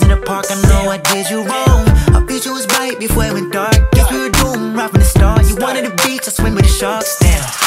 in the park, I know I did you wrong. Our future was bright before it went dark. Guess we were doomed right from the start. You wanted a beach, I swim with the sharks. Damn.